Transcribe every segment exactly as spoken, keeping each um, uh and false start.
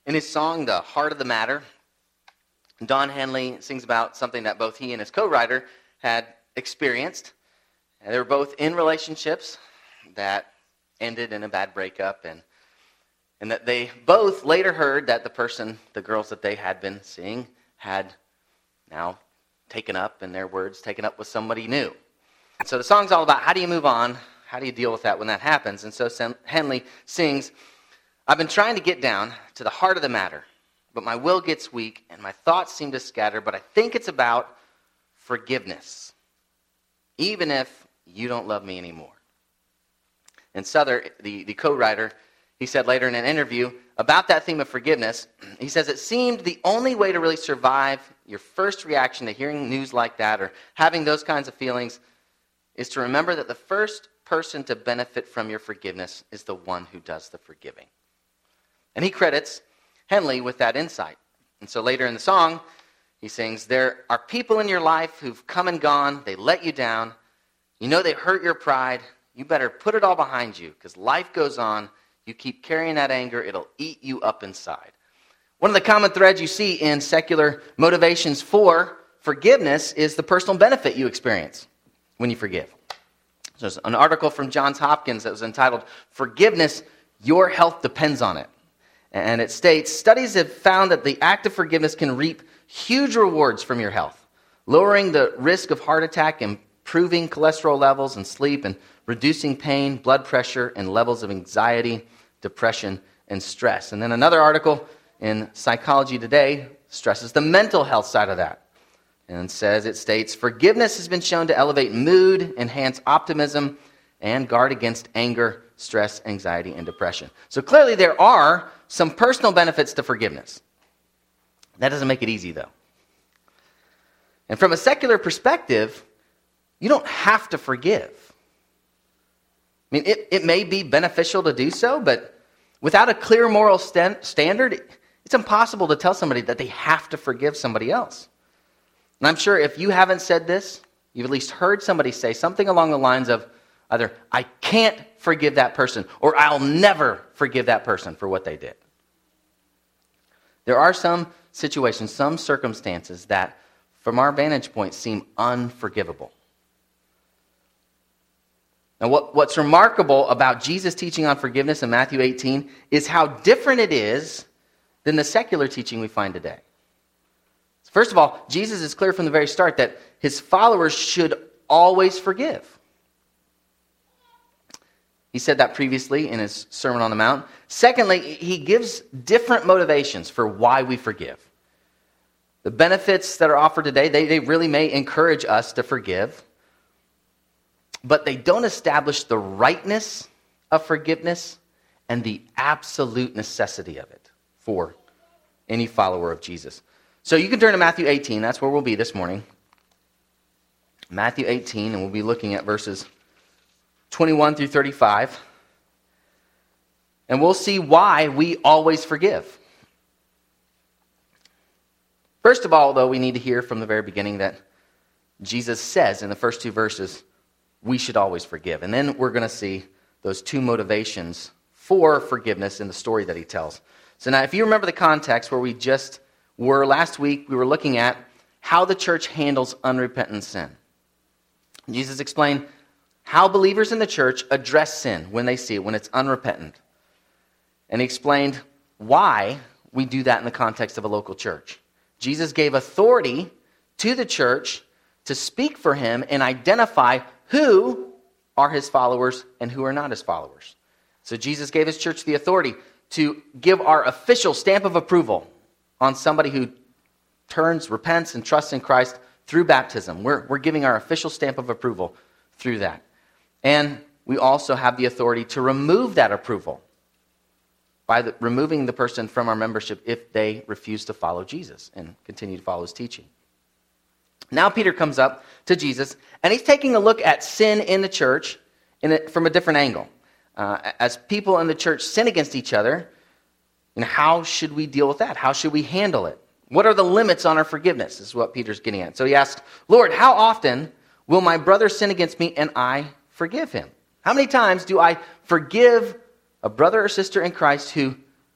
In his song, The Heart of the Matter, Don Henley sings about something that both he and his co-writer had experienced. And they were both in relationships that ended in a bad breakup, and and that they both later heard that the person, the girls that they had been seeing, had now taken up, in their words, taken up with somebody new. And so the song's all about how do you move on? How do you deal with that when that happens? And so Henley sings, I've been trying to get down to the heart of the matter, but my will gets weak and my thoughts seem to scatter, but I think it's about forgiveness, even if you don't love me anymore. And Souther, the, the co-writer, he said later in an interview about that theme of forgiveness, he says, it seemed the only way to really survive your first reaction to hearing news like that or having those kinds of feelings is to remember that the first person to benefit from your forgiveness is the one who does the forgiving. And he credits Henley with that insight. And so later in the song, he sings, there are people in your life who've come and gone. They let you down. You know they hurt your pride. You better put it all behind you because life goes on. You keep carrying that anger. It'll eat you up inside. One of the common threads you see in secular motivations for forgiveness is the personal benefit you experience when you forgive. So there's an article from Johns Hopkins that was entitled, Forgiveness, Your Health Depends on It. And it states, studies have found that the act of forgiveness can reap huge rewards from your health, lowering the risk of heart attack, improving cholesterol levels and sleep, and reducing pain, blood pressure, and levels of anxiety, depression, and stress. And then another article in Psychology Today stresses the mental health side of that. And says, it states, forgiveness has been shown to elevate mood, enhance optimism, and guard against anger, stress, anxiety, and depression. So clearly there are some personal benefits to forgiveness. That doesn't make it easy, though. And from a secular perspective, you don't have to forgive. I mean, it, it may be beneficial to do so, but without a clear moral stand, standard, it's impossible to tell somebody that they have to forgive somebody else. And I'm sure if you haven't said this, you've at least heard somebody say something along the lines of either, I can't forgive that person, or I'll never forgive that person for what they did. There are some situations, some circumstances that, from our vantage point, seem unforgivable. Now, what, what's remarkable about Jesus' teaching on forgiveness in Matthew eighteen is how different it is than the secular teaching we find today. First of all, Jesus is clear from the very start that his followers should always forgive. He said that previously in his Sermon on the Mount. Secondly, he gives different motivations for why we forgive. The benefits that are offered today, they, they really may encourage us to forgive, but they don't establish the rightness of forgiveness and the absolute necessity of it for any follower of Jesus. So you can turn to Matthew eighteen. That's where we'll be this morning. Matthew eighteen, and we'll be looking at verses twenty-one through thirty-five. And we'll see why we always forgive. First of all, though, we need to hear from the very beginning that Jesus says in the first two verses, we should always forgive. And then we're going to see those two motivations for forgiveness in the story that he tells. So now, if you remember the context where we just were last week, we were looking at how the church handles unrepentant sin. Jesus explained how believers in the church address sin when they see it, when it's unrepentant. And he explained why we do that in the context of a local church. Jesus gave authority to the church to speak for him and identify who are his followers and who are not his followers. So Jesus gave his church the authority to give our official stamp of approval on somebody who turns, repents, and trusts in Christ through baptism. We're, we're giving our official stamp of approval through that. And we also have the authority to remove that approval by the, removing the person from our membership if they refuse to follow Jesus and continue to follow his teaching. Now Peter comes up to Jesus, and he's taking a look at sin in the church in a, from a different angle. Uh, as people in the church sin against each other, and how should we deal with that? How should we handle it? What are the limits on our forgiveness? This is what Peter's getting at. So he asks, Lord, how often will my brother sin against me and I forgive him? How many times do I forgive a brother or sister in Christ who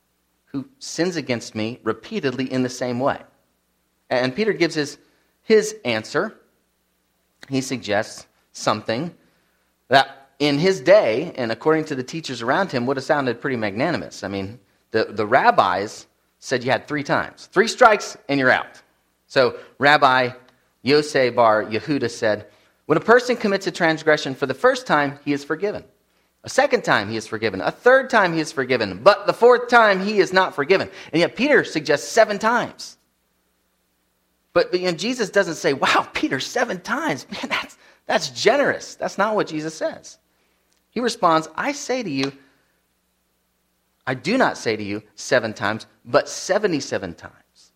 who sins against me repeatedly in the same way? And Peter gives his, his answer. He suggests something that in his day, and according to the teachers around him, would have sounded pretty magnanimous. I mean, the, the rabbis said you had three times. Three strikes and you're out. So Rabbi Yosei bar Yehuda said, when a person commits a transgression for the first time, he is forgiven. A second time, he is forgiven. A third time, he is forgiven. But the fourth time, he is not forgiven. And yet Peter suggests seven times. But, but you know, Jesus doesn't say, wow, Peter, seven times. Man, that's, that's generous. That's not what Jesus says. He responds, I say to you, I do not say to you seven times, but seventy-seven times.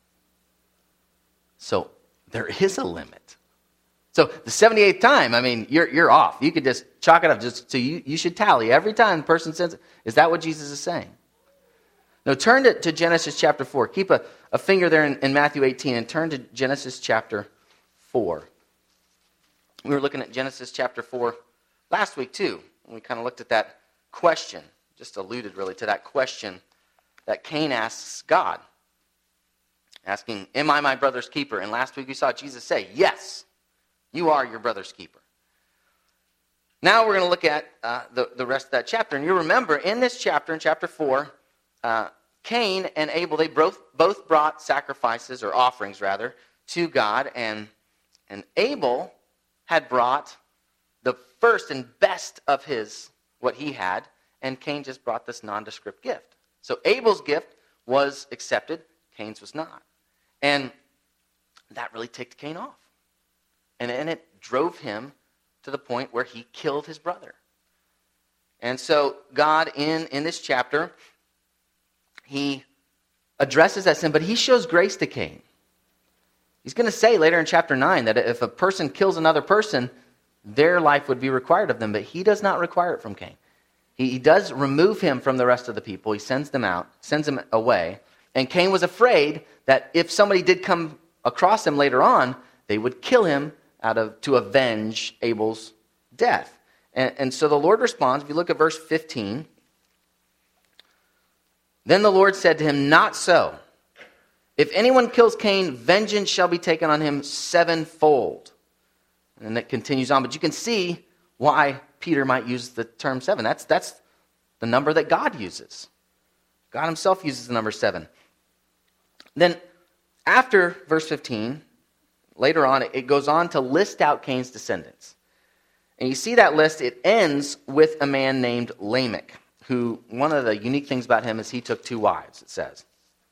So there is a limit. So the seventy-eighth time, I mean, you're you're off. You could just chalk it up. Just so you, you should tally every time the person says it. Is that what Jesus is saying? Now turn to, to Genesis chapter four. Keep a, a finger there in, in Matthew eighteen and turn to Genesis chapter four. We were looking at Genesis chapter four last week too. And we kind of looked at that question, just alluded really to that question that Cain asks God. Asking, am I my brother's keeper? And last week we saw Jesus say, yes. You are your brother's keeper. Now we're going to look at uh, the, the rest of that chapter. And you remember, in this chapter, in chapter four, uh, Cain and Abel, they both, both brought sacrifices, or offerings rather, to God. And, and Abel had brought the first and best of his, what he had. And Cain just brought this nondescript gift. So Abel's gift was accepted. Cain's was not. And that really ticked Cain off. And, and it drove him to the point where he killed his brother. And so God, in, in this chapter, he addresses that sin, but he shows grace to Cain. He's going to say later in chapter nine that if a person kills another person, their life would be required of them, but he does not require it from Cain. He, he does remove him from the rest of the people. He sends them out, sends them away. And Cain was afraid that if somebody did come across him later on, they would kill him out of to avenge Abel's death. And, and so the Lord responds. If you look at verse fifteen, then the Lord said to him, not so. If anyone kills Cain, vengeance shall be taken on him sevenfold. And it continues on. But you can see why Peter might use the term seven. That's, that's the number that God uses. God himself uses the number seven. Then after verse fifteen, later on, it goes on to list out Cain's descendants. And you see that list, it ends with a man named Lamech, who, one of the unique things about him is he took two wives, it says.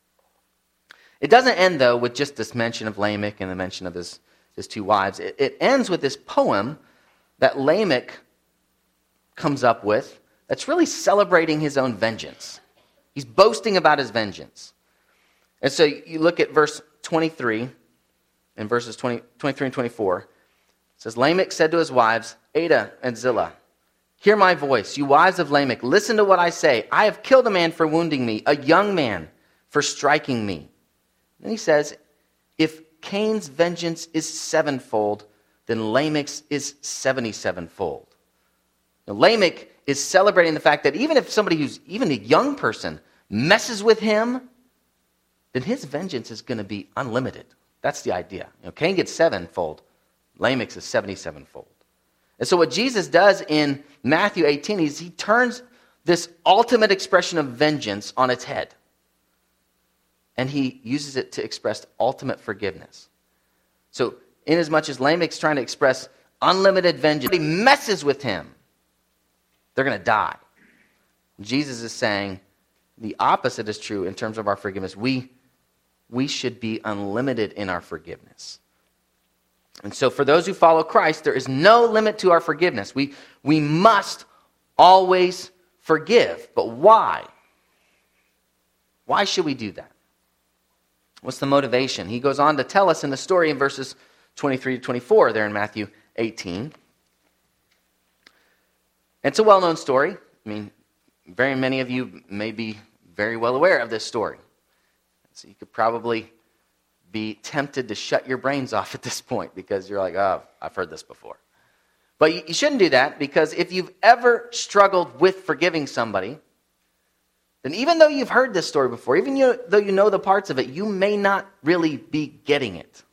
It doesn't end, though, with just this mention of Lamech and the mention of his, his two wives. It, it ends with this poem that Lamech comes up with that's really celebrating his own vengeance. He's boasting about his vengeance. And so you look at verse twenty-three, in verses twenty, twenty-three and twenty-four. It says, Lamech said to his wives, Adah and Zillah, hear my voice, you wives of Lamech. Listen to what I say. I have killed a man for wounding me, a young man for striking me. Then he says, if Cain's vengeance is sevenfold, then Lamech's is seventy-sevenfold. Now, Lamech is celebrating the fact that even if somebody who's, even a young person, messes with him, then his vengeance is going to be unlimited. That's the idea. You know, Cain gets sevenfold. Lamech's is seventy-sevenfold. And so what Jesus does in Matthew eighteen is he turns this ultimate expression of vengeance on its head. And he uses it to express ultimate forgiveness. So inasmuch as Lamech's trying to express unlimited vengeance, if he messes with him, they're going to die. Jesus is saying the opposite is true in terms of our forgiveness. We We should be unlimited in our forgiveness. And so for those who follow Christ, there is no limit to our forgiveness. We, we must always forgive. But why? Why should we do that? What's the motivation? He goes on to tell us in the story in verses twenty-three to twenty-four there in Matthew eighteen. It's a well-known story. I mean, very many of you may be very well aware of this story. So you could probably be tempted to shut your brains off at this point because you're like, oh, I've heard this before. But you, you shouldn't do that, because if you've ever struggled with forgiving somebody, then even though you've heard this story before, even you, though you know the parts of it, you may not really be getting it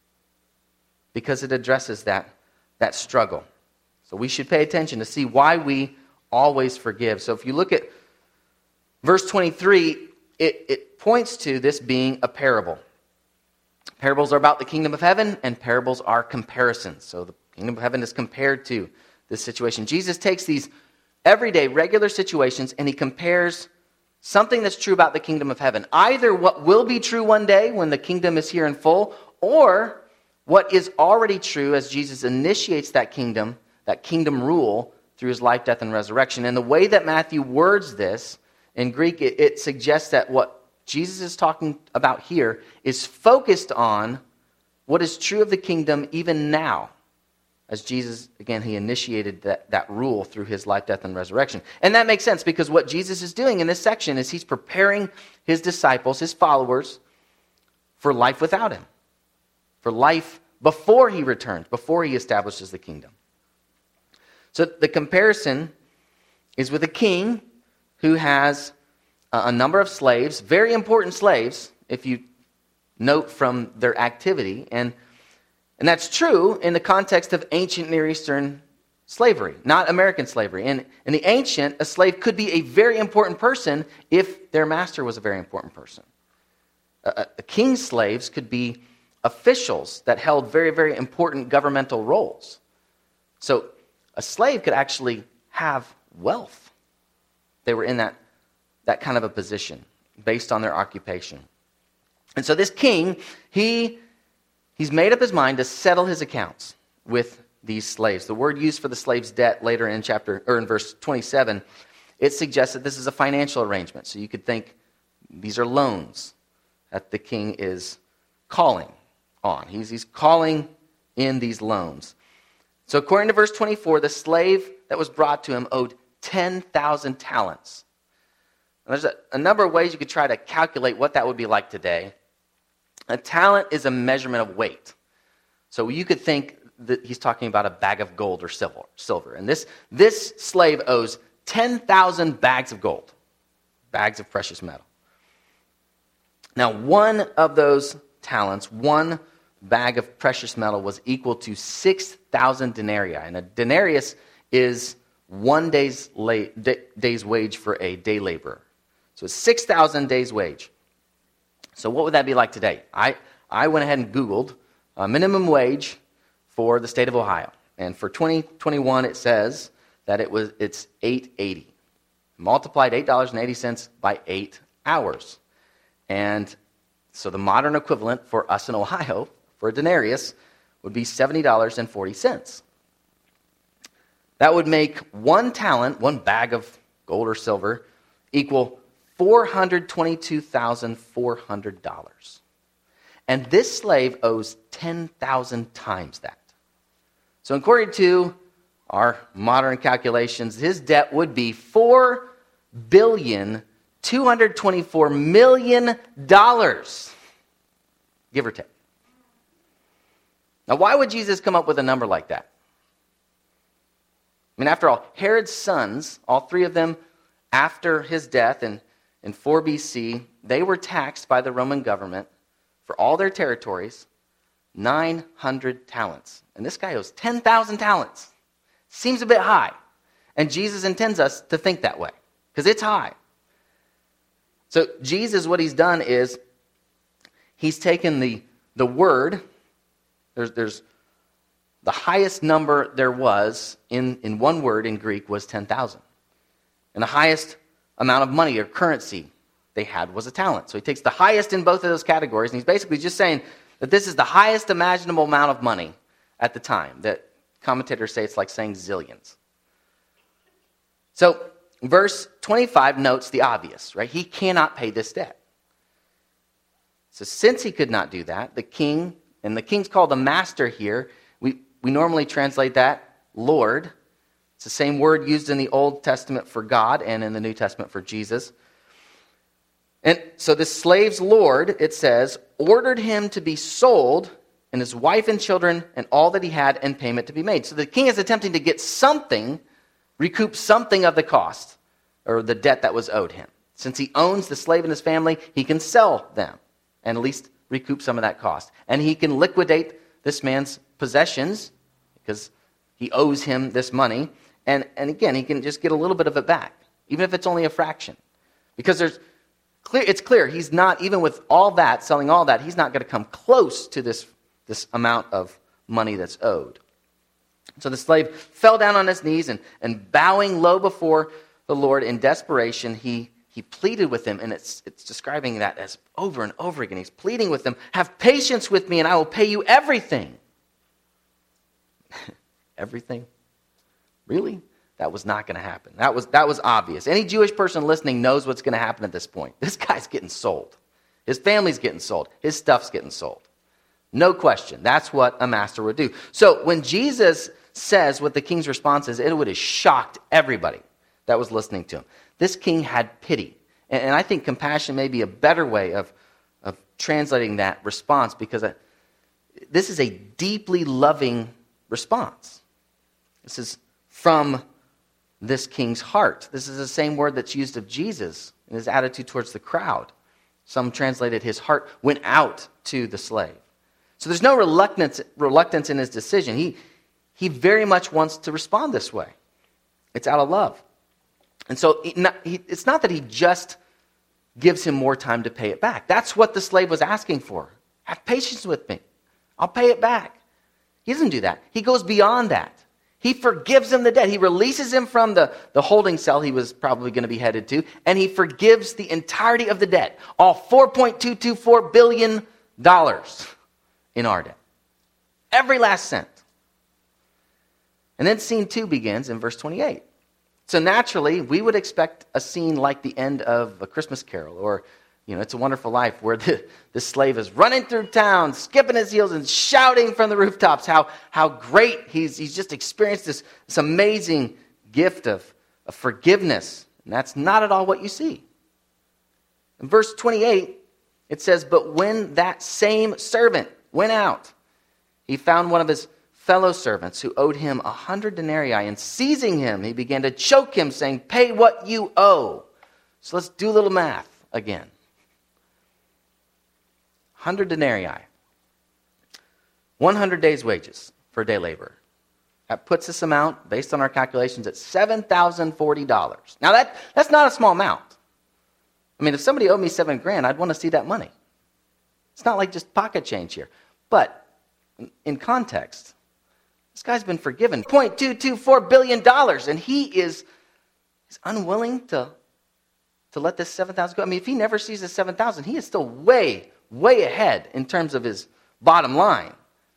because it addresses that, that struggle. So we should pay attention to see why we always forgive. So if you look at verse twenty-three, it, it points to this being a parable. Parables are about the kingdom of heaven, and parables are comparisons. So the kingdom of heaven is compared to this situation. Jesus takes these everyday, regular situations, and he compares something that's true about the kingdom of heaven. Either what will be true one day when the kingdom is here in full, or what is already true as Jesus initiates that kingdom, that kingdom rule through his life, death, and resurrection. And the way that Matthew words this, in Greek, it, it suggests that what Jesus is talking about here is focused on what is true of the kingdom even now. As Jesus, again, he initiated that, that rule through his life, death, and resurrection. And that makes sense because what Jesus is doing in this section is he's preparing his disciples, his followers, for life without him. For life before he returns, before he establishes the kingdom. So the comparison is with a king who has a number of slaves, very important slaves, if you note from their activity. And, and that's true in the context of ancient Near Eastern slavery, not American slavery. And in the ancient, a slave could be a very important person if their master was a very important person. A, a king's slaves could be officials that held very, very important governmental roles. So a slave could actually have wealth. They were in that that kind of a position based on their occupation. And so this king, he he's made up his mind to settle his accounts with these slaves. The word used for the slave's debt later in chapter or in verse twenty-seven, it suggests that this is a financial arrangement. So you could think these are loans that the king is calling on. He's, he's calling in these loans. So according to verse twenty-four, the slave that was brought to him owed ten thousand talents. And there's a, a number of ways you could try to calculate what that would be like today. A talent is a measurement of weight. So you could think that he's talking about a bag of gold or silver. silver. And this, this slave owes ten thousand bags of gold, bags of precious metal. Now, one of those talents, one bag of precious metal was equal to six thousand denarii. And a denarius is one day's, la- day's wage for a day laborer. So it's six thousand days' wage. So what would that be like today? I, I went ahead and Googled uh, minimum wage for the state of Ohio. And for twenty twenty-one, it says that it was it's eight eighty. Multiplied eight dollars and eighty cents by eight hours. And so the modern equivalent for us in Ohio, for a denarius, would be seventy dollars and forty cents. That would make one talent, one bag of gold or silver, equal four hundred twenty-two thousand four hundred dollars. And this slave owes ten thousand times that. So according to our modern calculations, his debt would be four billion two hundred twenty-four million dollars, give or take. Now, why would Jesus come up with a number like that? I mean, after all, Herod's sons, all three of them after his death in, in four B C, they were taxed by the Roman government for all their territories, nine hundred talents. And this guy owes ten thousand talents. Seems a bit high. And Jesus intends us to think that way, because it's high. So Jesus, what he's done is, he's taken the, the word, there's, there's the highest number there was in, in one word in Greek was ten thousand. And the highest amount of money or currency they had was a talent. So he takes the highest in both of those categories, and he's basically just saying that this is the highest imaginable amount of money at the time. That commentators say it's like saying zillions. So verse twenty-five notes the obvious, right? He cannot pay this debt. So since he could not do that, the king, and the king's called the master here, we, we normally translate that Lord. It's the same word used in the Old Testament for God and in the New Testament for Jesus. And so the slave's Lord, it says, ordered him to be sold, and his wife and children and all that he had, and payment to be made. So the king is attempting to get something, recoup something of the cost or the debt that was owed him. Since he owns the slave and his family, he can sell them and at least recoup some of that cost. And he can liquidate this man's possessions because he owes him this money. And, and again, he can just get a little bit of it back, even if it's only a fraction. Because there's clear, it's clear he's not, even with all that, selling all that, he's not going to come close to this, this amount of money that's owed. So the slave fell down on his knees and, and bowing low before the Lord in desperation, he, he pleaded with him. And it's, it's describing that as over and over again. He's pleading with them, have patience with me and I will pay you everything. Everything? Really? That was not going to happen. That was, that was obvious. Any Jewish person listening knows what's going to happen at this point. This guy's getting sold. His family's getting sold. His stuff's getting sold. No question. That's what a master would do. So when Jesus says what the king's response is, it would have shocked everybody that was listening to him. This king had pity. And, and I think compassion may be a better way of, of translating that response, because I, this is a deeply loving response. This is from this king's heart. This is the same word that's used of Jesus in his attitude towards the crowd. Some translated his heart went out to the slave. So there's no reluctance, reluctance in his decision. He, he very much wants to respond this way. It's out of love. And so he, not, he, it's not that he just gives him more time to pay it back. That's what the slave was asking for. Have patience with me. I'll pay it back. He doesn't do that. He goes beyond that. He forgives him the debt. He releases him from the, the holding cell he was probably going to be headed to, and he forgives the entirety of the debt, all four point two two four billion dollars in our debt. Every last cent. And then scene two begins in verse twenty-eight. So naturally, we would expect a scene like the end of A Christmas Carol, or, you know, It's a Wonderful Life, where the, the slave is running through town, skipping his heels and shouting from the rooftops how, how great he's, he's just experienced this, this amazing gift of, of forgiveness. And that's not at all what you see. In verse twenty-eight, it says, but when that same servant went out, he found one of his fellow servants who owed him a hundred denarii, and seizing him, he began to choke him, saying, pay what you owe. So let's do a little math again. Hundred denarii. one hundred days' wages for a day laborer. That puts this amount, based on our calculations, at seven thousand forty dollars. Now that, that's not a small amount. I mean, if somebody owed me seven grand, I'd want to see that money. It's not like just pocket change here. But in context, this guy's been forgiven one point two two four billion dollars, and he is, is unwilling to, to let this seven thousand dollars go. I mean, if he never sees this seven thousand dollars, he is still way, way ahead in terms of his bottom line.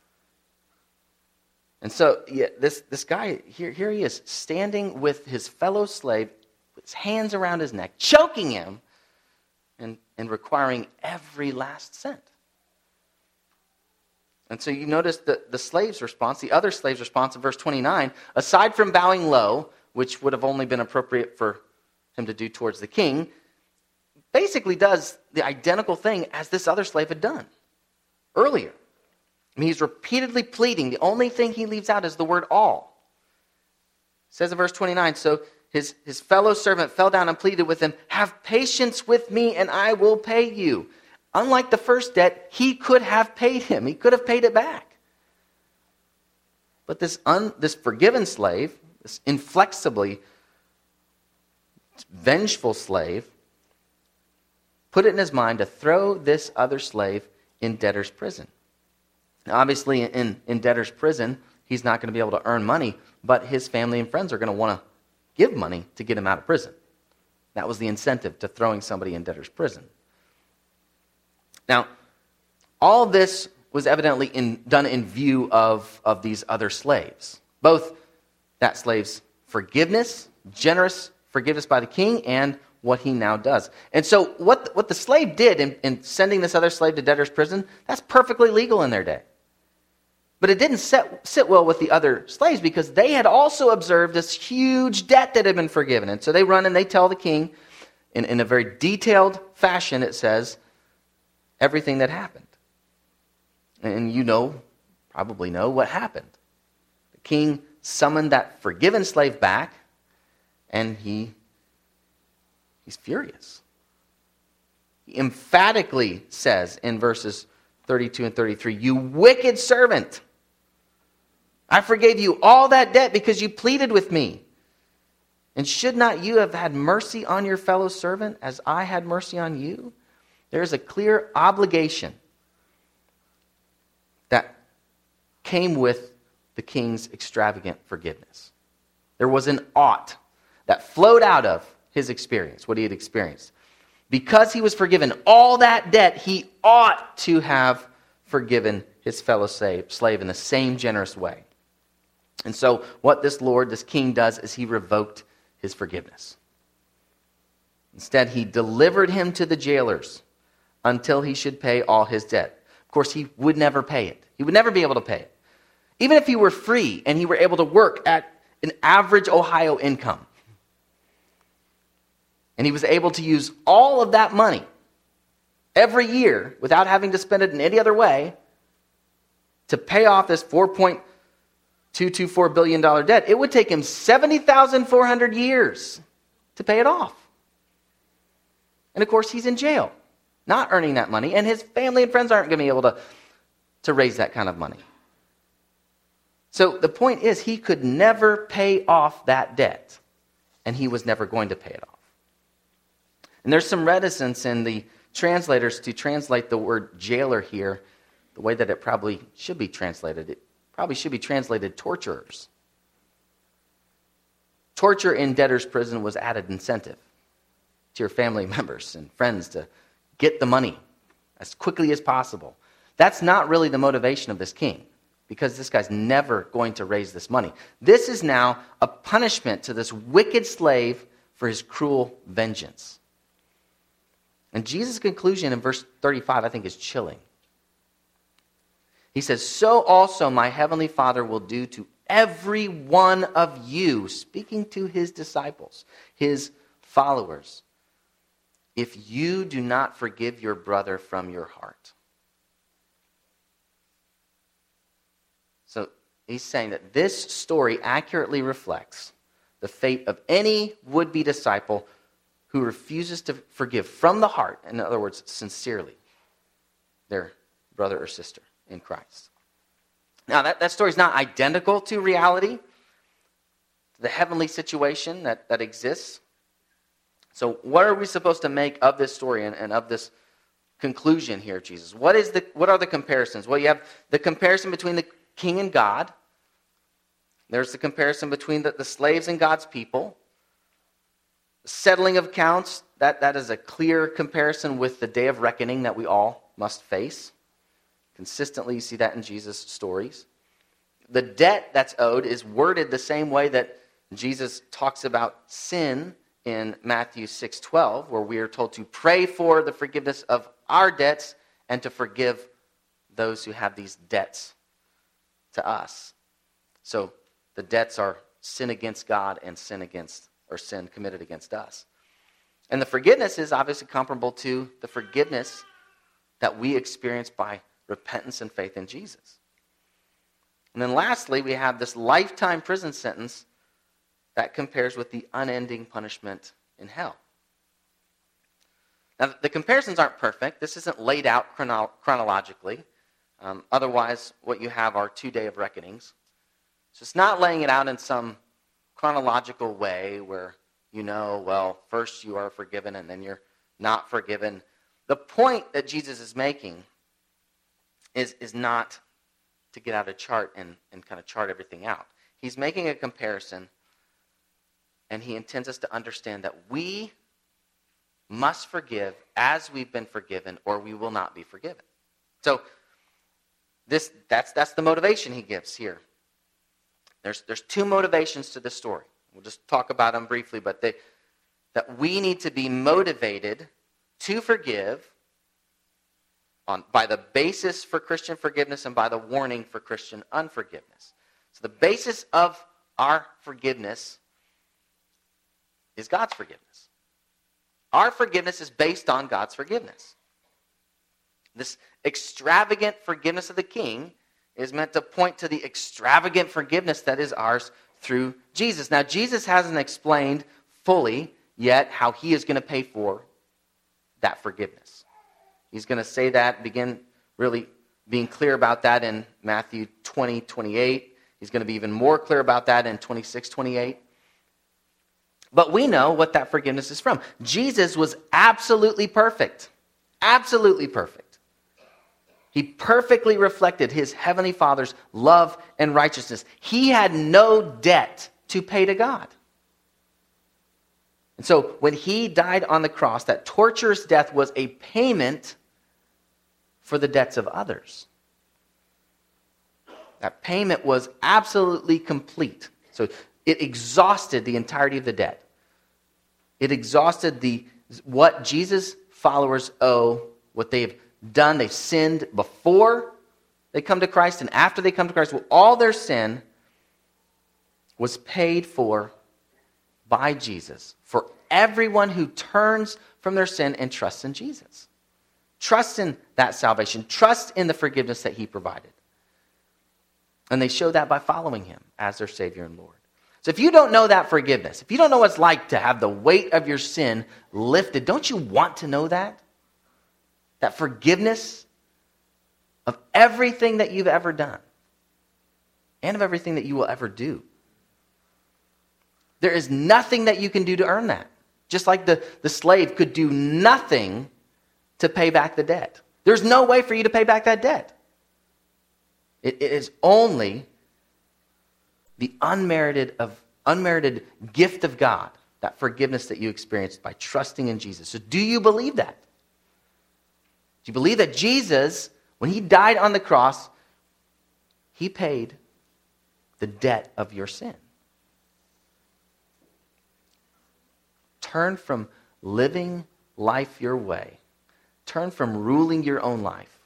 And so yeah, this, this guy, here, here he is, standing with his fellow slave, with his hands around his neck, choking him, and, and requiring every last cent. And so you notice the, the slave's response, the other slave's response in verse twenty-nine, aside from bowing low, which would have only been appropriate for him to do towards the king, basically does the identical thing as this other slave had done earlier. I mean, he's repeatedly pleading. The only thing he leaves out is the word all. It says in verse twenty-nine, so his, his fellow servant fell down and pleaded with him, have patience with me and I will pay you. Unlike the first debt, he could have paid him. He could have paid it back. But this, un, this forgiven slave, this inflexibly vengeful slave, put it in his mind to throw this other slave in debtor's prison. Now, obviously, in, in debtor's prison, he's not going to be able to earn money, but his family and friends are going to want to give money to get him out of prison. That was the incentive to throwing somebody in debtor's prison. Now, all this was evidently in, done in view of, of these other slaves. Both that slave's forgiveness, generous forgiveness by the king, and what he now does. And so what, what the slave did in, in sending this other slave to debtor's prison, that's perfectly legal in their day. But it didn't set, sit well with the other slaves, because they had also observed this huge debt that had been forgiven. And so they run and they tell the king, in, in a very detailed fashion, it says, everything that happened. And you know, probably know what happened. The king summoned that forgiven slave back, and he he's furious. He emphatically says in verses thirty-two and thirty-three, "You wicked servant, I forgave you all that debt because you pleaded with me. And should not you have had mercy on your fellow servant as I had mercy on you?" There is a clear obligation that came with the king's extravagant forgiveness. There was an ought that flowed out of his experience, what he had experienced. Because he was forgiven all that debt, he ought to have forgiven his fellow slave, slave in the same generous way. And so what this Lord, this king does is he revoked his forgiveness. Instead, he delivered him to the jailers until he should pay all his debt. Of course, he would never pay it. He would never be able to pay it. Even if he were free and he were able to work at an average Ohio income, and he was able to use all of that money every year without having to spend it in any other way to pay off this four point two two four billion dollars debt, it would take him seventy thousand four hundred years to pay it off. And of course, he's in jail, not earning that money, and his family and friends aren't going to be able to, to raise that kind of money. So the point is, he could never pay off that debt, and he was never going to pay it off. And there's some reticence in the translators to translate the word jailer here the way that it probably should be translated. It probably should be translated torturers. Torture in debtor's prison was added incentive to your family members and friends to get the money as quickly as possible. That's not really the motivation of this king, because this guy's never going to raise this money. This is now a punishment to this wicked slave for his cruel vengeance. And Jesus' conclusion in verse thirty-five, I think, is chilling. He says, "So also my heavenly Father will do to every one of you," speaking to his disciples, his followers, "if you do not forgive your brother from your heart." So he's saying that this story accurately reflects the fate of any would-be disciple who refuses to forgive from the heart, in other words, sincerely, their brother or sister in Christ. Now, that, that story is not identical to reality, to the heavenly situation that, that exists. So what are we supposed to make of this story and, and of this conclusion here, Jesus? What is the what are the comparisons? Well, you have the comparison between the king and God. There's the comparison between the, the slaves and God's people. The settling of accounts, that, that is a clear comparison with the day of reckoning that we all must face. Consistently, you see that in Jesus' stories. The debt that's owed is worded the same way that Jesus talks about sin in Matthew six twelve, where we are told to pray for the forgiveness of our debts and to forgive those who have these debts to us. So the debts are sin against God and sin against, or sin committed against us. And the forgiveness is obviously comparable to the forgiveness that we experience by repentance and faith in Jesus. And then lastly, we have this lifetime prison sentence that compares with the unending punishment in hell. Now, the comparisons aren't perfect. This isn't laid out chrono- chronologically. Um, otherwise, what you have are two day of reckonings. So it's not laying it out in some chronological way where you know, well, first you are forgiven and then you're not forgiven. The point that Jesus is making is, is not to get out a chart and, and kind of chart everything out. He's making a comparison, and he intends us to understand that we must forgive as we've been forgiven, or we will not be forgiven. So this that's that's the motivation he gives here. There's there's two motivations to this story. We'll just talk about them briefly, but they, that we need to be motivated to forgive on by the basis for Christian forgiveness and by the warning for Christian unforgiveness. So the basis of our forgiveness is God's forgiveness. Our forgiveness is based on God's forgiveness. This extravagant forgiveness of the king is meant to point to the extravagant forgiveness that is ours through Jesus. Now, Jesus hasn't explained fully yet how he is going to pay for that forgiveness. He's going to say that, begin really being clear about that in Matthew twenty, twenty-eight. He's going to be even more clear about that in twenty-six, twenty-eight. But we know what that forgiveness is from. Jesus was absolutely perfect. Absolutely perfect. He perfectly reflected his heavenly Father's love and righteousness. He had no debt to pay to God. And so when he died on the cross, that torturous death was a payment for the debts of others. That payment was absolutely complete. So it exhausted the entirety of the debt. It exhausted the what Jesus' followers owe, what they've done. They've sinned before they come to Christ and after they come to Christ. Well, all their sin was paid for by Jesus for everyone who turns from their sin and trusts in Jesus. Trust in that salvation. Trust in the forgiveness that he provided. And they show that by following him as their Savior and Lord. So if you don't know that forgiveness, if you don't know what it's like to have the weight of your sin lifted, don't you want to know that? That forgiveness of everything that you've ever done and of everything that you will ever do. There is nothing that you can do to earn that. Just like the, the slave could do nothing to pay back the debt. There's no way for you to pay back that debt. It, it is only the unmerited of unmerited gift of God, that forgiveness that you experienced by trusting in Jesus. So do you believe that? Do you believe that Jesus, when he died on the cross, he paid the debt of your sin? Turn from living life your way. Turn from ruling your own life.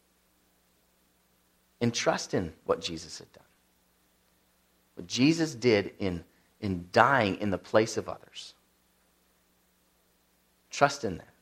And trust in what Jesus had done. What Jesus did in, in dying in the place of others. Trust in that.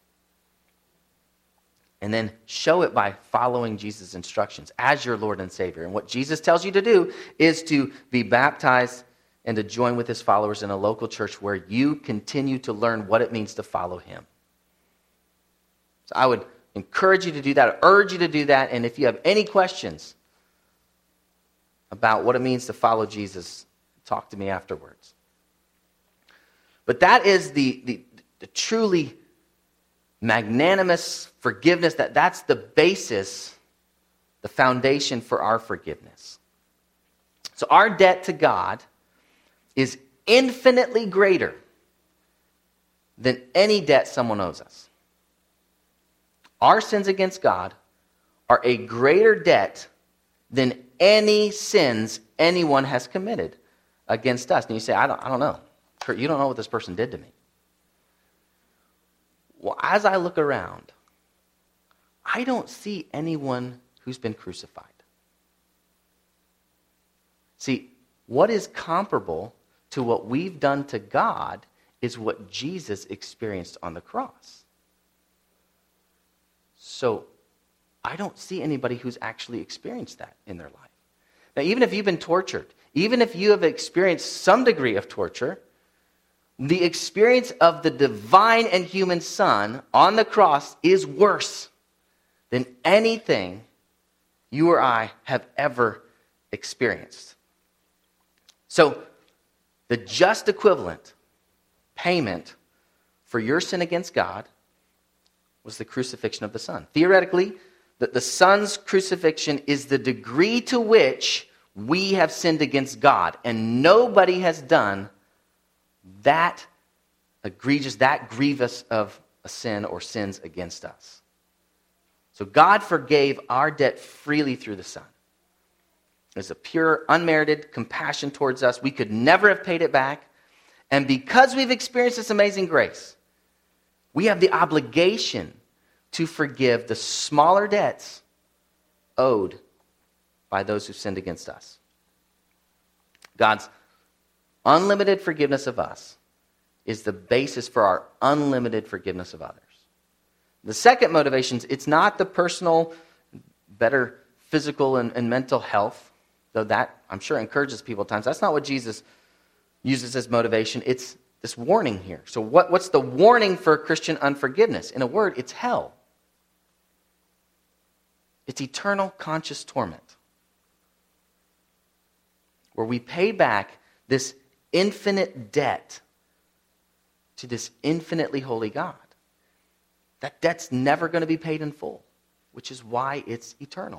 And then show it by following Jesus' instructions as your Lord and Savior. And what Jesus tells you to do is to be baptized and to join with his followers in a local church where you continue to learn what it means to follow him. So I would encourage you to do that, urge you to do that, and if you have any questions about what it means to follow Jesus, talk to me afterwards. But that is the, the, the truly magnanimous forgiveness, that, that's the basis, the foundation for our forgiveness. So our debt to God is infinitely greater than any debt someone owes us. Our sins against God are a greater debt than any sins anyone has committed against us. And you say, I don't, I don't know. Kurt, you don't know what this person did to me. Well, as I look around, I don't see anyone who's been crucified. See, what is comparable to what we've done to God is what Jesus experienced on the cross. So, I don't see anybody who's actually experienced that in their life. Now, even if you've been tortured, even if you have experienced some degree of torture, the experience of the divine and human Son on the cross is worse than anything you or I have ever experienced. So, the just equivalent payment for your sin against God was the crucifixion of the Son. Theoretically, that the Son's crucifixion is the degree to which we have sinned against God. And nobody has done that egregious, that grievous of a sin or sins against us. So God forgave our debt freely through the Son. It's a pure, unmerited compassion towards us. We could never have paid it back. And because we've experienced this amazing grace, we have the obligation to forgive the smaller debts owed by those who sinned against us. God's unlimited forgiveness of us is the basis for our unlimited forgiveness of others. The second motivation, it's not the personal, better physical and, and mental health, though that, I'm sure, encourages people at times. That's not what Jesus uses as motivation. It's this warning here. So what, what's the warning for Christian unforgiveness? In a word, it's hell. It's eternal conscious torment, where we pay back this infinite debt to this infinitely holy God. That debt's never going to be paid in full, which is why it's eternal.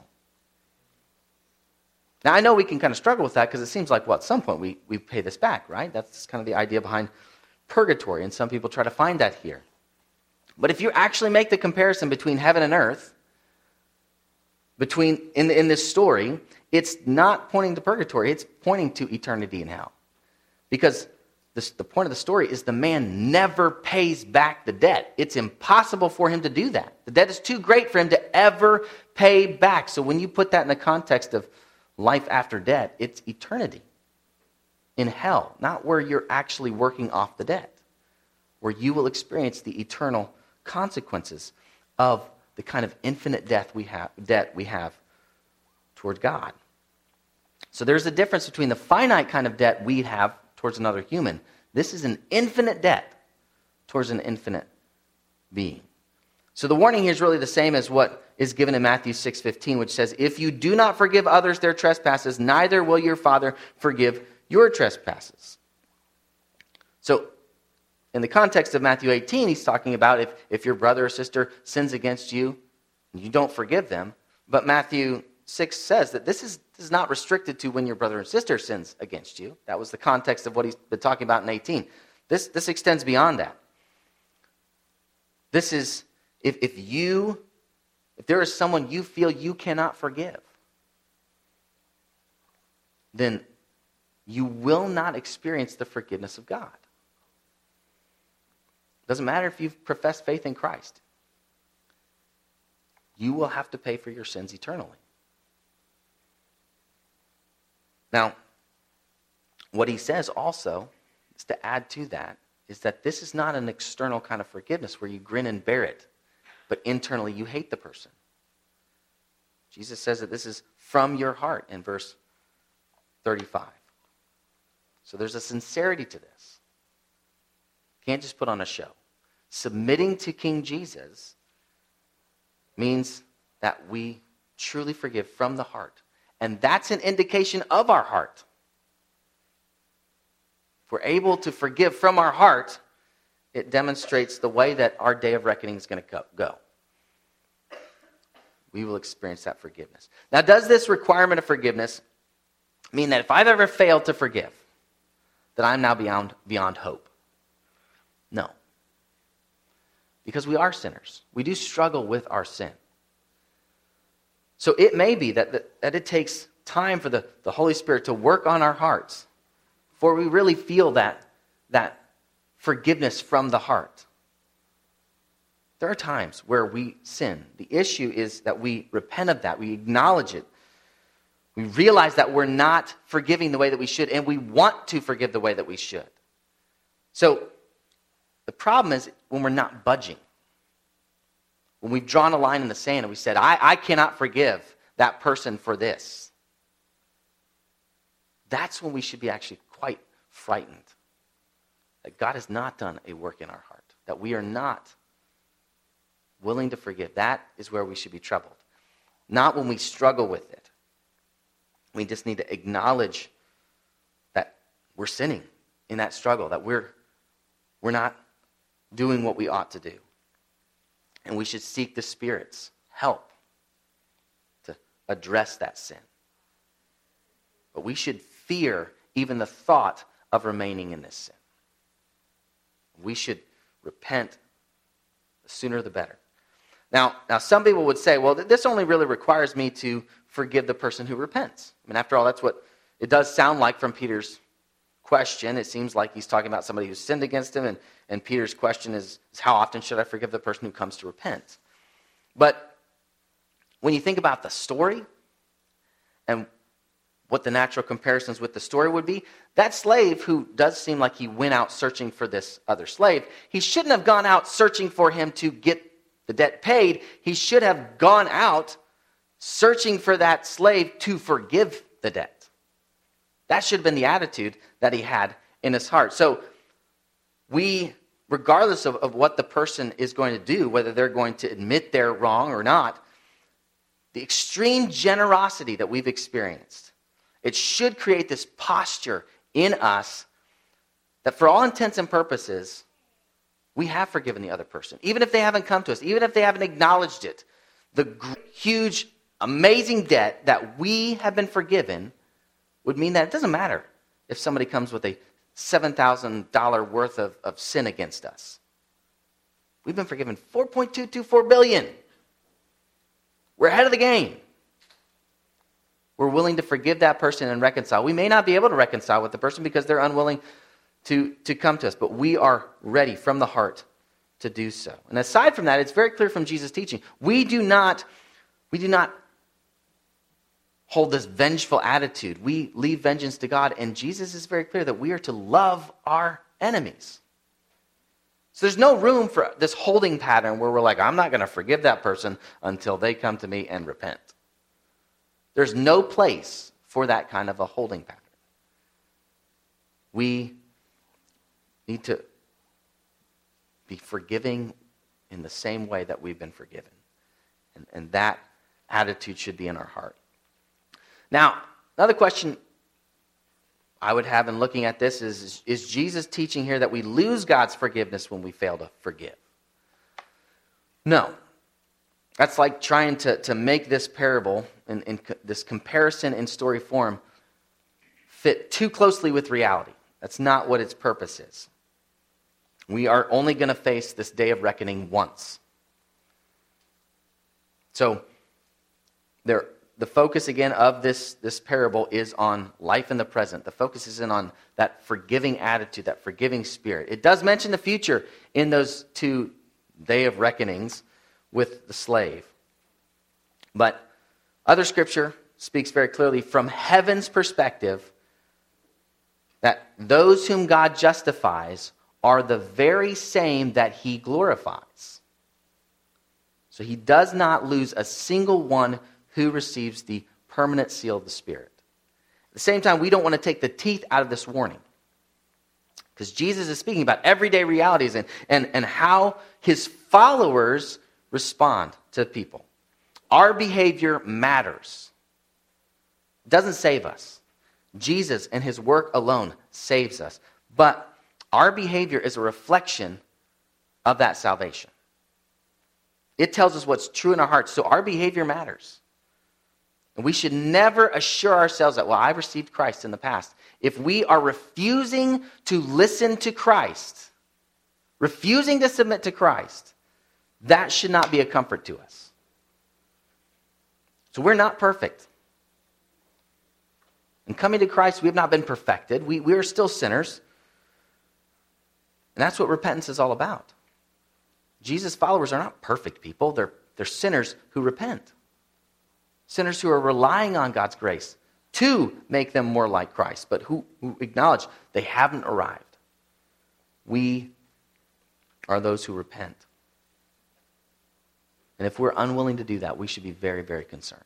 Now, I know we can kind of struggle with that because it seems like, well, at some point we, we pay this back, right? That's kind of the idea behind purgatory, and some people try to find that here. But if you actually make the comparison between heaven and earth, between in, in this story, it's not pointing to purgatory, it's pointing to eternity in hell. Because this, the point of the story is the man never pays back the debt. It's impossible for him to do that. The debt is too great for him to ever pay back. So when you put that in the context of life after debt, it's eternity in hell, not where you're actually working off the debt, where you will experience the eternal consequences of the kind of infinite death we have, debt we have toward God. So there's a difference between the finite kind of debt we have towards another human. This is an infinite debt towards an infinite being. So the warning here is really the same as what is given in Matthew six fifteen, which says, if you do not forgive others their trespasses, neither will your Father forgive your trespasses. So in the context of Matthew eighteen, he's talking about if, if your brother or sister sins against you, you don't forgive them. But Matthew six says that this is, this is not restricted to when your brother and sister sins against you. That was the context of what he's been talking about in eighteen. This, this extends beyond that. This is, if, if you, if there is someone you feel you cannot forgive, then you will not experience the forgiveness of God. Doesn't matter if you've professed faith in Christ. You will have to pay for your sins eternally. Now, what he says also is to add to that is that this is not an external kind of forgiveness where you grin and bear it, but internally you hate the person. Jesus says that this is from your heart in verse thirty-five. So there's a sincerity to this. You can't just put on a show. Submitting to King Jesus means that we truly forgive from the heart. And that's an indication of our heart. If we're able to forgive from our heart, it demonstrates the way that our day of reckoning is going to go. We will experience that forgiveness. Now, does this requirement of forgiveness mean that if I've ever failed to forgive, that I'm now beyond, beyond hope? No. Because we are sinners. We do struggle with our sin. So it may be that, that, that it takes time for the, the Holy Spirit to work on our hearts before we really feel that, that forgiveness from the heart. There are times where we sin. The issue is that we repent of that. We acknowledge it. We realize that we're not forgiving the way that we should, and we want to forgive the way that we should. So the problem is when we're not budging. When we've drawn a line in the sand and we said, I, I cannot forgive that person for this. That's when we should be actually quite frightened. That God has not done a work in our heart. That we are not willing to forgive. That is where we should be troubled. Not when we struggle with it. We just need to acknowledge that we're sinning in that struggle. That we're, we're not doing what we ought to do. And we should seek the Spirit's help to address that sin. But we should fear even the thought of remaining in this sin. We should repent, the sooner the better. Now, now some people would say, well, this only really requires me to forgive the person who repents. I mean, after all, that's what it does sound like from Peter's question. It seems like he's talking about somebody who sinned against him, and, and Peter's question is, is, how often should I forgive the person who comes to repent? But when you think about the story and what the natural comparisons with the story would be, that slave who does seem like he went out searching for this other slave, he shouldn't have gone out searching for him to get the debt paid. He should have gone out searching for that slave to forgive the debt. That should have been the attitude that he had in his heart. So we, regardless of, of what the person is going to do, whether they're going to admit they're wrong or not, the extreme generosity that we've experienced, it should create this posture in us that for all intents and purposes, we have forgiven the other person. Even if they haven't come to us, even if they haven't acknowledged it, the huge, amazing debt that we have been forgiven would mean that it doesn't matter if somebody comes with a seven thousand dollars worth of, of sin against us. We've been forgiven four point two two four billion dollars. We're ahead of the game. We're willing to forgive that person and reconcile. We may not be able to reconcile with the person because they're unwilling to, to come to us, but we are ready from the heart to do so. And aside from that, it's very clear from Jesus' teaching. We do not, we do not hold this vengeful attitude. We leave vengeance to God, and Jesus is very clear that we are to love our enemies. So there's no room for this holding pattern where we're like, I'm not going to forgive that person until they come to me and repent. There's no place for that kind of a holding pattern. We need to be forgiving in the same way that we've been forgiven. And, and that attitude should be in our heart. Now, another question I would have in looking at this is, is, is Jesus teaching here that we lose God's forgiveness when we fail to forgive? No. That's like trying to, to make this parable, in, in co- this comparison in story form, fit too closely with reality. That's not what its purpose is. We are only going to face this day of reckoning once. So, there. The focus, again, of this, this parable is on life in the present. The focus is in on that forgiving attitude, that forgiving spirit. It does mention the future in those two day of reckonings with the slave. But other scripture speaks very clearly from heaven's perspective that those whom God justifies are the very same that he glorifies. So he does not lose a single one who receives the permanent seal of the Spirit. At the same time, we don't want to take the teeth out of this warning, because Jesus is speaking about everyday realities and, and, and how his followers respond to people. Our behavior matters. It doesn't save us. Jesus and his work alone saves us. But our behavior is a reflection of that salvation. It tells us what's true in our hearts, so our behavior matters. And we should never assure ourselves that, well, I received Christ in the past. If we are refusing to listen to Christ, refusing to submit to Christ, that should not be a comfort to us. So we're not perfect. In coming to Christ, we have not been perfected. We, we are still sinners. And that's what repentance is all about. Jesus' followers are not perfect people. They're, they're sinners who repent. Sinners who are relying on God's grace to make them more like Christ, but who, who acknowledge they haven't arrived. We are those who repent. And if we're unwilling to do that, we should be very, very concerned.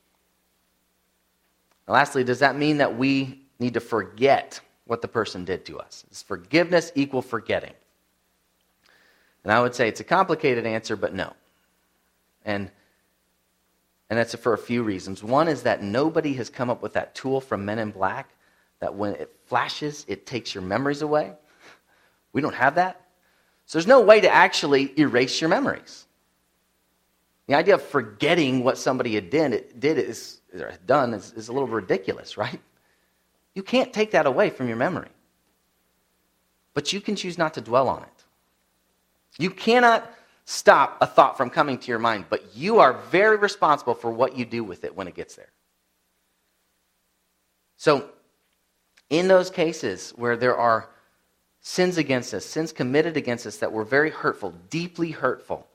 And lastly, does that mean that we need to forget what the person did to us? Is forgiveness equal forgetting? And I would say it's a complicated answer, but no. And And that's for a few reasons. One is that nobody has come up with that tool from Men in Black that when it flashes, it takes your memories away. We don't have that. So there's no way to actually erase your memories. The idea of forgetting what somebody had did, did is, or had done is, is a little ridiculous, right? You can't take that away from your memory. But you can choose not to dwell on it. You cannot stop a thought from coming to your mind, but you are very responsible for what you do with it when it gets there. So, in those cases where there are sins against us, sins committed against us that were very hurtful, deeply hurtful,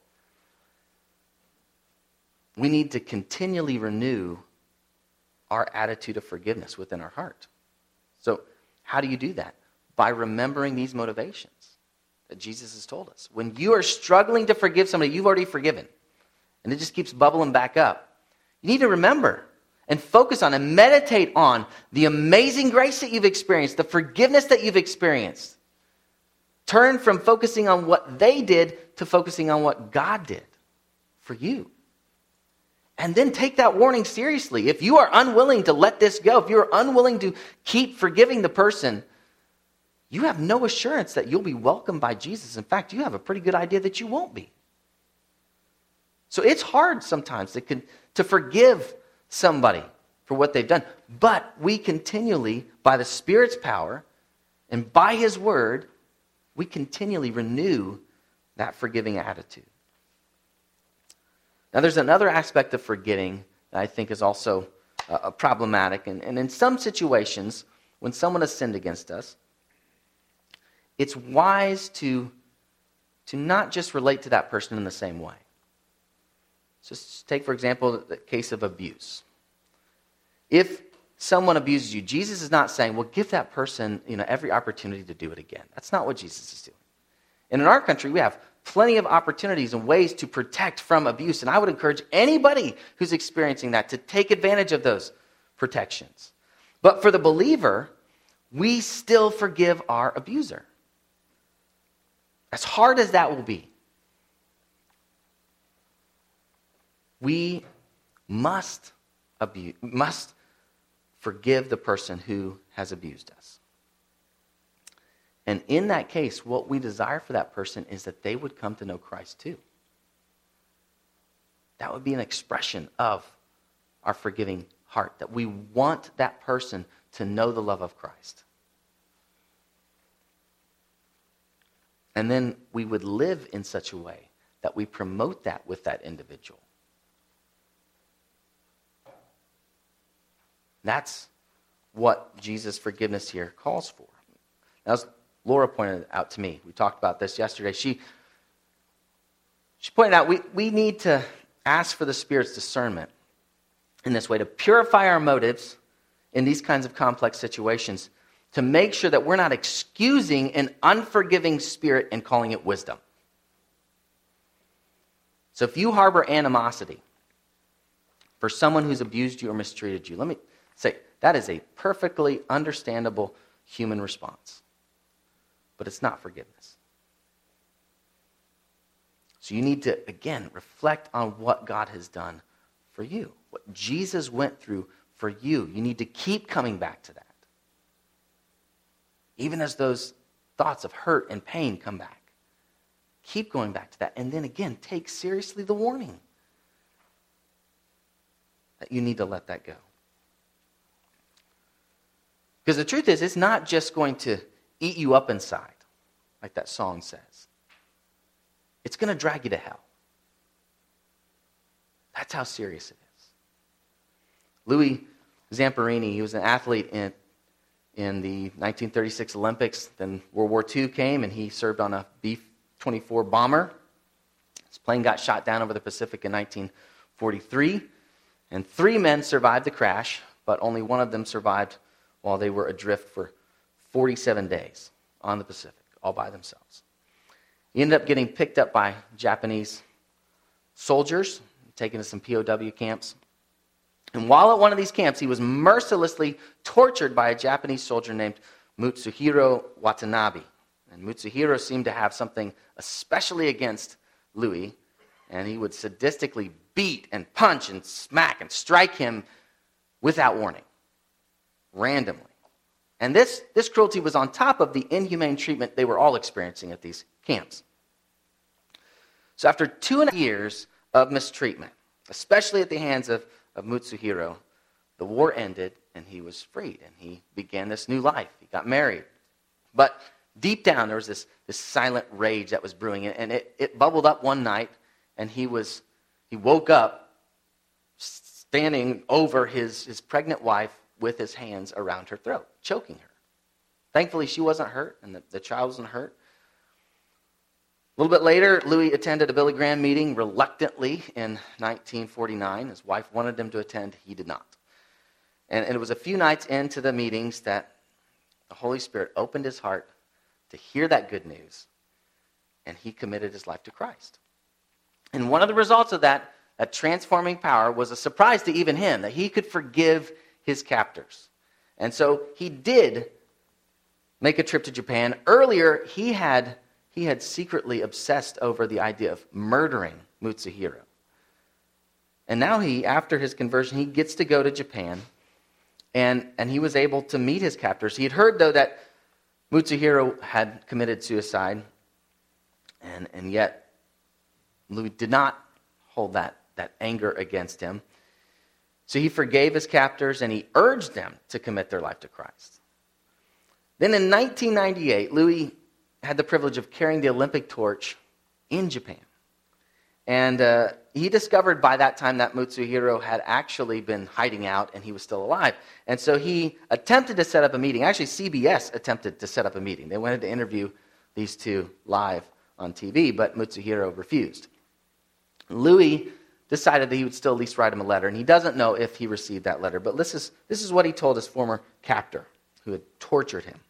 we need to continually renew our attitude of forgiveness within our heart. So, how do you do that? By remembering these motivations that Jesus has told us. When you are struggling to forgive somebody you've already forgiven, and it just keeps bubbling back up, you need to remember and focus on and meditate on the amazing grace that you've experienced, the forgiveness that you've experienced. Turn from focusing on what they did to focusing on what God did for you. And then take that warning seriously. If you are unwilling to let this go, if you are unwilling to keep forgiving the person, you have no assurance that you'll be welcomed by Jesus. In fact, you have a pretty good idea that you won't be. So it's hard sometimes to, con- to forgive somebody for what they've done. But we continually, by the Spirit's power and by His Word, we continually renew that forgiving attitude. Now, there's another aspect of forgetting that I think is also uh, problematic. And, and in some situations, when someone has sinned against us, it's wise to, to not just relate to that person in the same way. Just take, for example, the case of abuse. If someone abuses you, Jesus is not saying, well, give that person, you know, every opportunity to do it again. That's not what Jesus is doing. And in our country, we have plenty of opportunities and ways to protect from abuse. And I would encourage anybody who's experiencing that to take advantage of those protections. But for the believer, we still forgive our abuser. As hard as that will be, we must abuse, must forgive the person who has abused us. And in that case, what we desire for that person is that they would come to know Christ too. That would be an expression of our forgiving heart, that we want that person to know the love of Christ. And then we would live in such a way that we promote that with that individual. That's what Jesus' forgiveness here calls for. Now, as Laura pointed out to me, we talked about this yesterday. She, she pointed out we, we need to ask for the Spirit's discernment in this way to purify our motives in these kinds of complex situations, to make sure that we're not excusing an unforgiving spirit and calling it wisdom. So if you harbor animosity for someone who's abused you or mistreated you, let me say, that is a perfectly understandable human response. But it's not forgiveness. So you need to, again, reflect on what God has done for you, what Jesus went through for you. You need to keep coming back to that. Even as those thoughts of hurt and pain come back. Keep going back to that. And then again, take seriously the warning that you need to let that go. Because the truth is, it's not just going to eat you up inside, like that song says. It's going to drag you to hell. That's how serious it is. Louis Zamperini, he was an athlete in, in the nineteen thirty-six Olympics. Then World War Two came, and he served on a B twenty-four bomber. His plane got shot down over the Pacific in nineteen forty-three, and three men survived the crash, but only one of them survived while they were adrift for forty-seven days on the Pacific, all by themselves. He ended up getting picked up by Japanese soldiers, taken to some P O W camps. And while at one of these camps, he was mercilessly tortured by a Japanese soldier named Mutsuhiro Watanabe. And Mutsuhiro seemed to have something especially against Louis, and he would sadistically beat and punch and smack and strike him without warning, randomly. And this, this cruelty was on top of the inhumane treatment they were all experiencing at these camps. So after two and a half years of mistreatment, especially at the hands of, of Mutsuhiro, the war ended and he was freed and he began this new life. He got married. But deep down there was this, this silent rage that was brewing, and it, it bubbled up one night, and he was he woke up standing over his, his pregnant wife with his hands around her throat, choking her. Thankfully, she wasn't hurt, and the, the child wasn't hurt. A little bit later, Louis attended a Billy Graham meeting reluctantly in nineteen forty-nine. His wife wanted him to attend. He did not. And, and it was a few nights into the meetings that the Holy Spirit opened his heart to hear that good news, and he committed his life to Christ. And one of the results of that, that transforming power, was a surprise to even him, that he could forgive his captors. And so he did make a trip to Japan. Earlier, he had, he had secretly obsessed over the idea of murdering Mutsuhiro. And now he, after his conversion, he gets to go to Japan, and, and he was able to meet his captors. He had heard, though, that Mutsuhiro had committed suicide, and, and yet Louis did not hold that, that anger against him. So he forgave his captors, and he urged them to commit their life to Christ. Then in nineteen ninety-eight, Louis had the privilege of carrying the Olympic torch in Japan. And uh, he discovered by that time that Mutsuhiro had actually been hiding out and he was still alive. And so he attempted to set up a meeting. Actually, C B S attempted to set up a meeting. They wanted to interview these two live on T V, but Mutsuhiro refused. Louis decided that he would still at least write him a letter, and he doesn't know if he received that letter. But this is, this is what he told his former captor who had tortured him.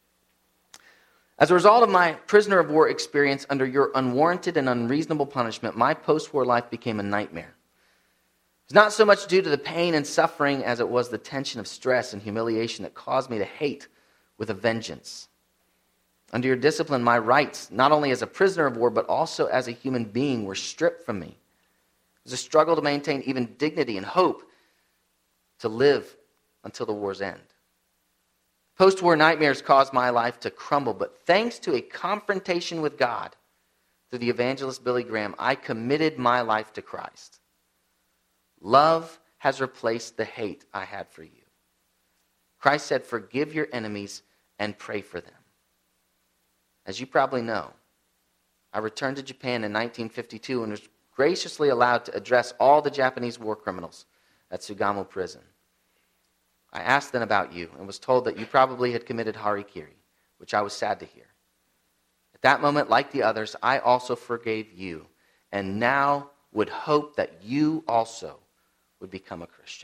As a result of my prisoner of war experience under your unwarranted and unreasonable punishment, my post-war life became a nightmare. It's not so much due to the pain and suffering as it was the tension of stress and humiliation that caused me to hate with a vengeance. Under your discipline, my rights, not only as a prisoner of war, but also as a human being, were stripped from me. It was a struggle to maintain even dignity and hope to live until the war's end. Post-war nightmares caused my life to crumble, but thanks to a confrontation with God through the evangelist Billy Graham, I committed my life to Christ. Love has replaced the hate I had for you. Christ said, forgive your enemies and pray for them. As you probably know, I returned to Japan in nineteen fifty-two and was graciously allowed to address all the Japanese war criminals at Sugamo prison. I asked then about you and was told that you probably had committed harikiri, which I was sad to hear. At that moment, like the others, I also forgave you and now would hope that you also would become a Christian.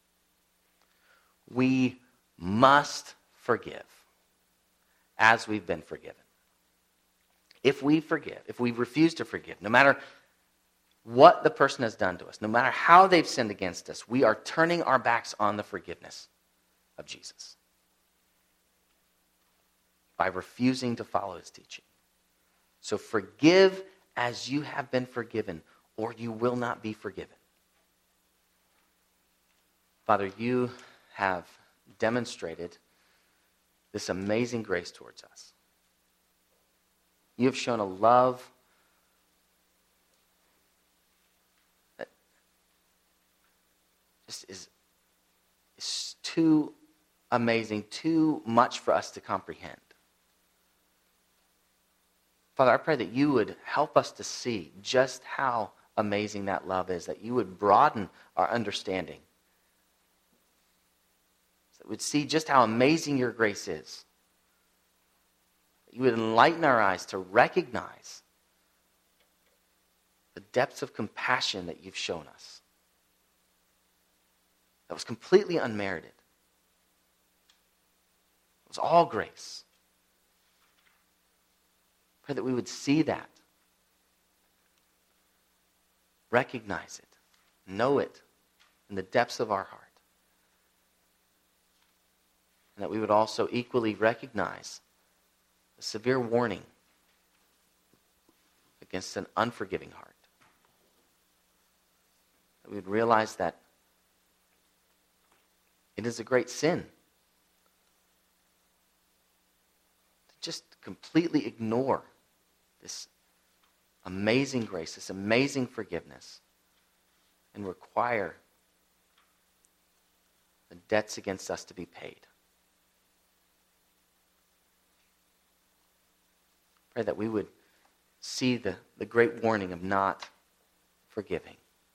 We must forgive as we've been forgiven. If we forgive, if we refuse to forgive, no matter what the person has done to us, no matter how they've sinned against us, we are turning our backs on the forgiveness of Jesus by refusing to follow his teaching. So forgive as you have been forgiven, or you will not be forgiven. Father, you have demonstrated this amazing grace towards us. You have shown a love that just is, is too amazing, too much for us to comprehend. Father, I pray that you would help us to see just how amazing that love is, that you would broaden our understanding, that we would see just how amazing your grace is, that you would enlighten our eyes to recognize the depths of compassion that you've shown us, that was completely unmerited. It was all grace. Pray that we would see that, recognize it, know it in the depths of our heart. And that we would also equally recognize the severe warning against an unforgiving heart. That we would realize that it is a great sin to just completely ignore this amazing grace, this amazing forgiveness, and require the debts against us to be paid. Pray that we would see the, the great warning of not forgiving.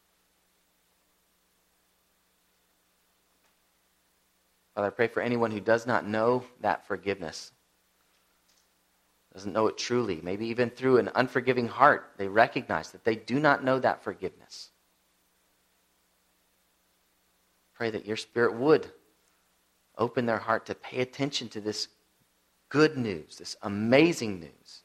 Father, I pray for anyone who does not know that forgiveness, doesn't know it truly, maybe even through an unforgiving heart, they recognize that they do not know that forgiveness. Pray that your Spirit would open their heart to pay attention to this good news, this amazing news,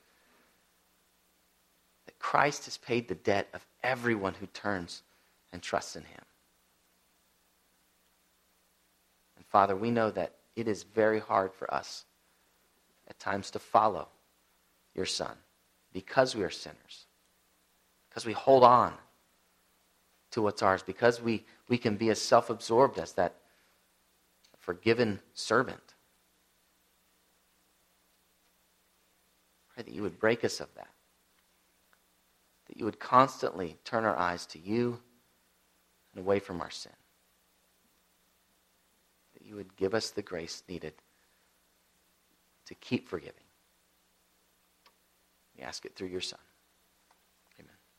that Christ has paid the debt of everyone who turns and trusts in him. And Father, we know that it is very hard for us at times to follow your Son because we are sinners, because we hold on to what's ours, because we, we can be as self-absorbed as that forgiven servant. Pray that you would break us of that, that you would constantly turn our eyes to you and away from our sin, that you would give us the grace needed to keep forgiving. We ask it through your Son.